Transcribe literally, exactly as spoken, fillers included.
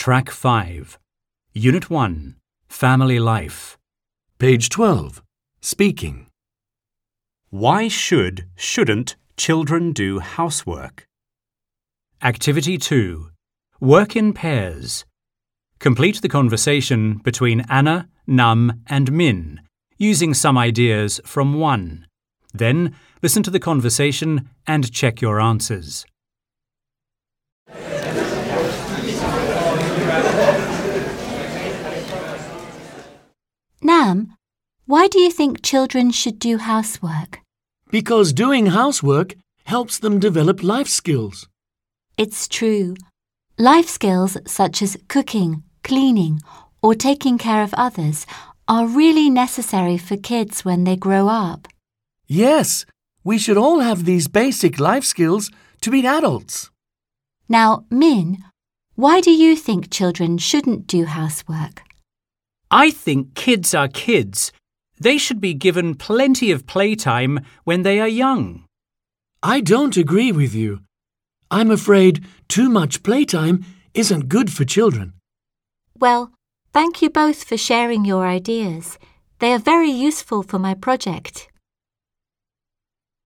Track five. Unit one. Family Life. Page twelve. Speaking. Why should, shouldn't children do housework? Activity two. Work in pairs. Complete the conversation between Anna, Num and Min, using some ideas from one. Then, listen to the conversation and check your answers. Nam, why do you think children should do housework? Because doing housework helps them develop life skills. It's true. Life skills such as cooking, cleaning, or taking care of others are really necessary for kids when they grow up. Yes, we should all have these basic life skills to be adults. Now, Min, why do you think children shouldn't do housework? I think kids are kids. They should be given plenty of playtime when they are young. I don't agree with you. I'm afraid too much playtime isn't good for children. Well, thank you both for sharing your ideas. They are very useful for my project.